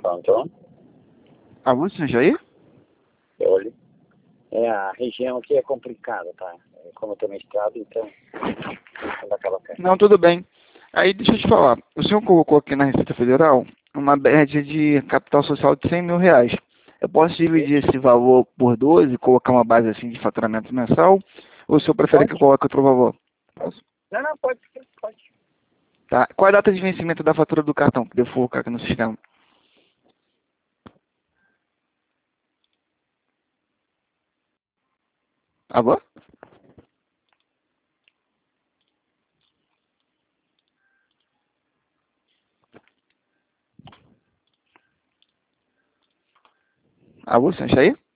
Antônio. Alô, senhor Jair? Olha, a região aqui é complicada, tá? Como eu estou no estado, então não dá aquela pena. Não, tudo bem. Aí, deixa eu te falar. O senhor colocou aqui na Receita Federal uma média de capital social de R$ 100.000. Eu posso dividir esse valor por 12 e colocar uma base assim de faturamento mensal? Ou o senhor prefere que eu coloque outro valor? Posso? Não, pode ser, pode. Tá. Qual é a data de vencimento da fatura do cartão que devo colocar aqui no sistema? Alô? Alô, senhor Jair?